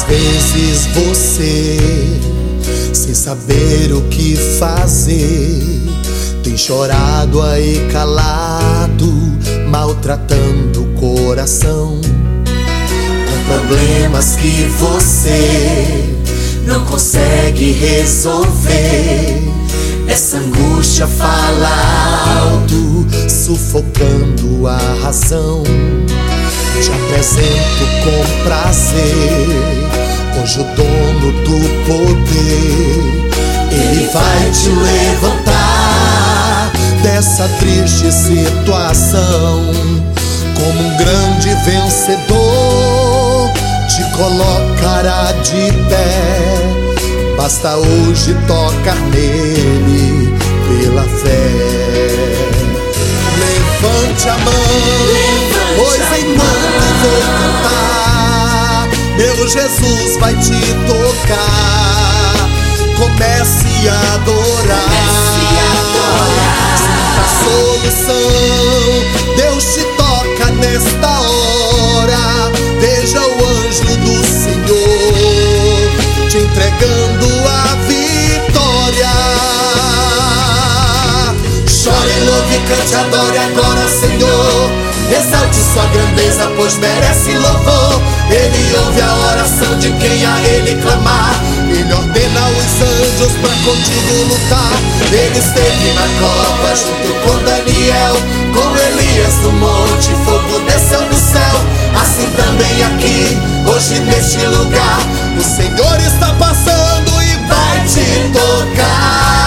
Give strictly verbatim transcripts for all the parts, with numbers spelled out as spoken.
vezes você, sem saber o que fazer, tem chorado aí calado, maltratando o coração, com problemas que você não consegue resolver. Essa angústia fala alto, sufocando a razão. Te apresento com prazer hoje o dono do poder. Ele vai te levantar dessa triste situação. Como um grande vencedor, te colocará de pé. Basta hoje tocar nele pela fé. Levante a mão, Levante pois a enquanto mão. Vou cantar, meu Jesus vai te tocar. Comece a adorar, Comece a adorar. Sinta a solução, Deus te toca nesta hora. Veja o anjo do Senhor te entregando a vitória. Chore, louve, cante, adore agora, Senhor. Exalte sua grandeza, pois merece louvor. Ele ouve a oração de quem a Ele clamar. Ele ordena os anjos pra contigo lutar. Ele esteve na cova junto com Daniel, com Elias no monte, fogo desceu do céu. Assim também aqui, hoje neste lugar, o Senhor está passando e vai te tocar.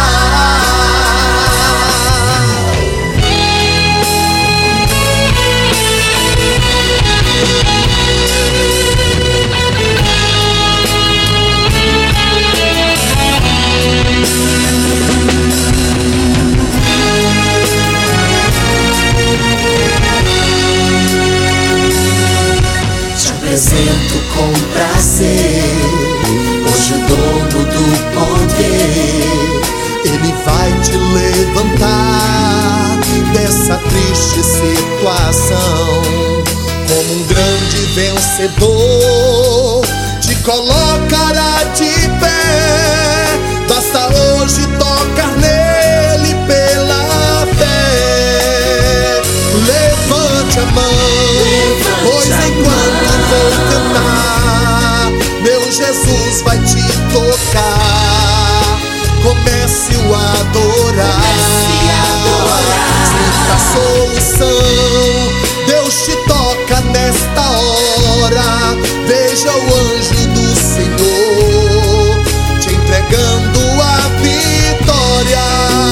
Apresento com prazer hoje o dono do poder. Ele vai te levantar dessa triste situação. Como um grande vencedor, te colocará de pé. Basta hoje tocar nele pela fé. Levante a mão, pois enquanto vou cantar, meu Jesus vai te tocar. Comece a adorar, Comece a adorar. Sinta a solução, Deus te toca nesta hora. Veja o anjo do Senhor te entregando a vitória.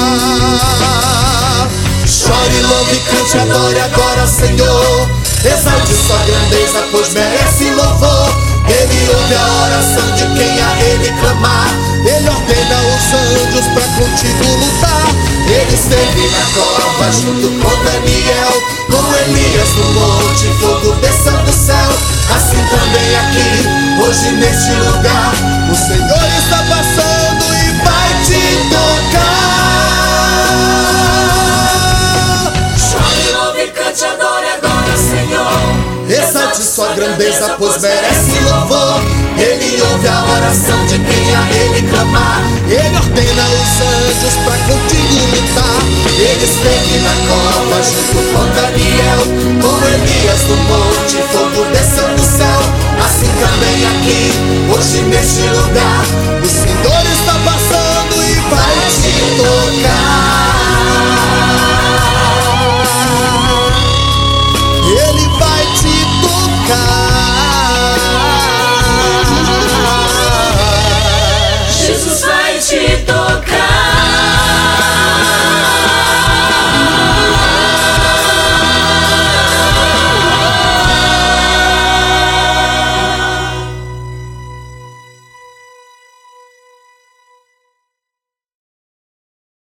Chore, louve, cante, adore agora, Senhor. Exalte sua grandeza, pois merece louvor. Ele ouve a oração de quem a Ele clamar. Ele ordena os anjos pra contigo lutar. Ele esteve na cova junto com Daniel, com Elias no monte, fogo desceu do céu. Assim também aqui, hoje neste lugar, o Senhor está passando e vai te tocar. Chore, louve, cante, adore agora, Senhor. Exalte sua grandeza, pois merece louvor. Ele ouve a oração de quem a Ele clamar. Ele ordena os anjos pra contigo lutar. Ele esteve na cova junto com Daniel, com Elias no monte, fogo desceu do céu. Assim também aqui, hoje neste lugar,